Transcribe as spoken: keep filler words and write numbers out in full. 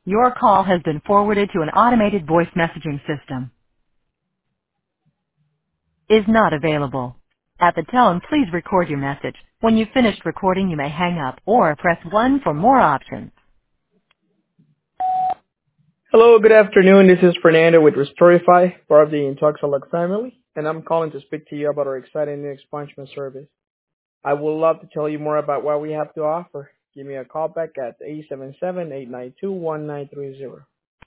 Your call has been forwarded to an automated voice messaging system. Is not available. At the tone, please record your message. When you've finished recording, you may hang up or press one for more options. Hello, good afternoon. This is Fernando with Restorify, part of the Intoxalog family, and I'm calling to speak to you about our exciting new expungement service. I would love to tell you more about what we have to offer. Give me a call back at eight seven seven, eight nine two, one nine three zero.